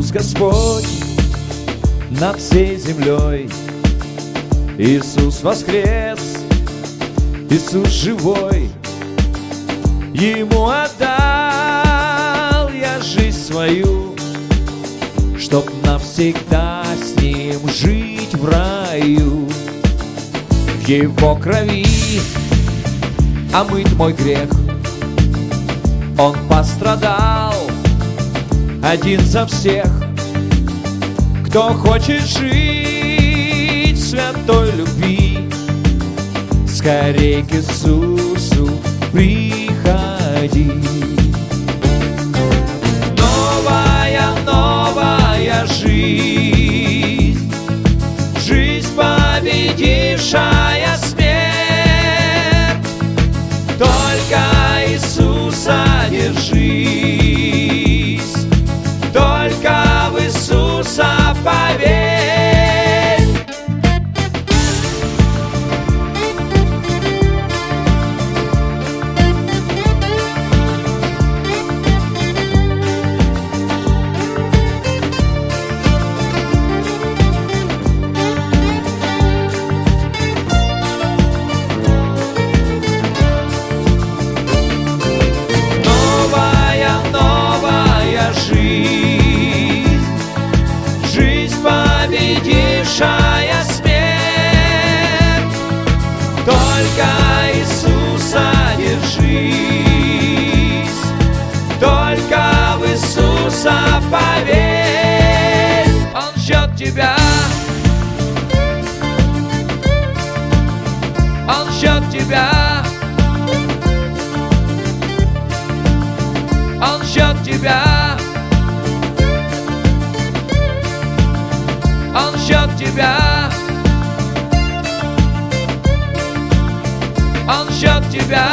Иисус Господь над всей землей. Иисус воскрес, Иисус живой. Ему отдал я жизнь свою, чтоб навсегда с Ним жить в раю. В Его крови омыт мой грех. Он пострадал один за всех. Кто хочет жить в святой любви, скорей к Иисусу приходи. Новая, новая жизнь, жизнь, победившая смерть. Только Иисуса держись, только в Иисуса поверь. Победившая смерть, только Иисуса держись, только в Иисуса поверь. Он ждет тебя, Он ждет тебя, Он ждет тебя. Он ждет тебя, Он ждет тебя.